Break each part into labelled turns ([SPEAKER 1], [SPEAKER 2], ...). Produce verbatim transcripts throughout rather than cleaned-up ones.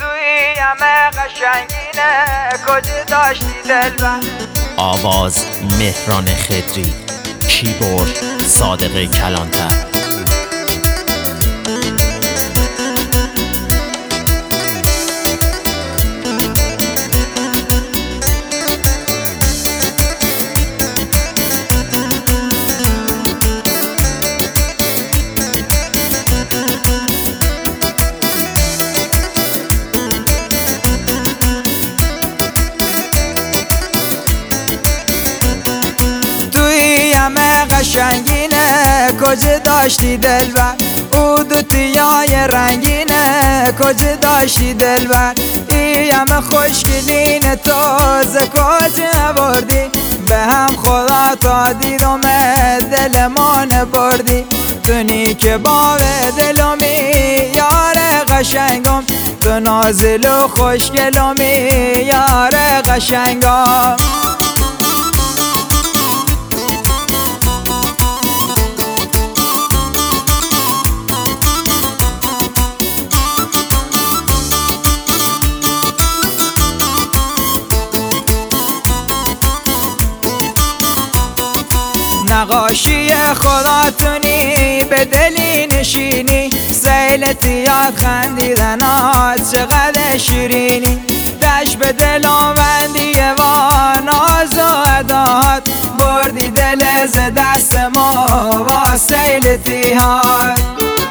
[SPEAKER 1] توی همه قشنگینه کجا داشتی دلبر.
[SPEAKER 2] آواز مهران خدری، کیبورد صادق کلانتر.
[SPEAKER 1] همه قشنگینه کجا داشتی دلبر. او دوتیای رنگینه کجا داشتی دلبر. ای همه خوشگلین تازه کجا بردی. به هم خدا تا دیدم دلمان بردی. تونی که با دلمی یار قشنگم. تو نازل و خوشگلمی یار قشنگم. نقاشی خدا تونی به دلی نشینی. سیلتیات خندیدنات چقدر شیرینی. دشت به دل آمدی و ناز و ادات. بردی دل ز دست ما با سیلتیات.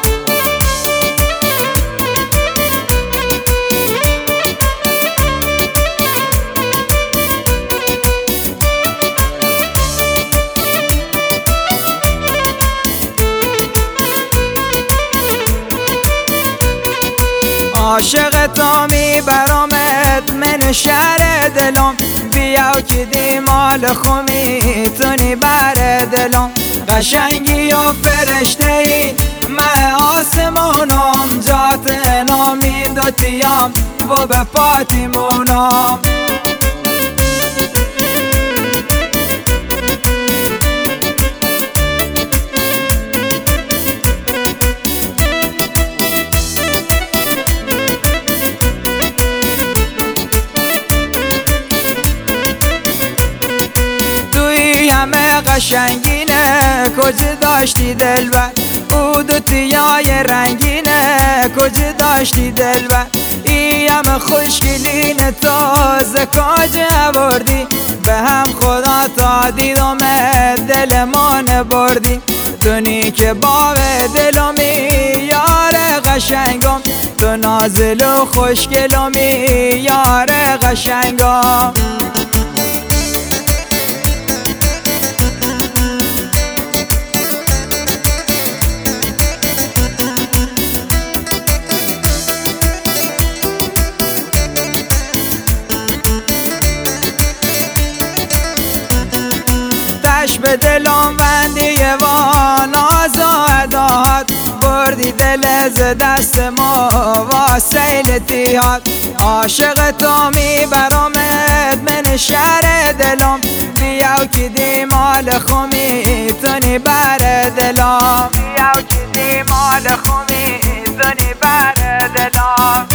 [SPEAKER 1] عاشق تو می برامت من شهر دلم. بیا که دی مال خومی تونی بر دلم. قشنگی و فرشته ای من آسمونم. جات نامی دوتیم و به پاتیمونم. همه قشنگینه کجا داشتی دلبر. او دوتیای رنگینه کجا داشتی دلبر. ای همه خوشگلین تازه کجا بردی. به هم خدا تا دیدم دلمان بردی. تونی که باغ دلمی یار قشنگم. تو نازل و خوشگلمی یار قشنگم. به دلم بندی و ناز و ادات. بردی دل ز دست ما و سیلتیات. عاشق تو می برامت من شهر دلم. بیا که دی مال خومی تونی بر دلم. بیا که دی مال خومی تونی بر دلم.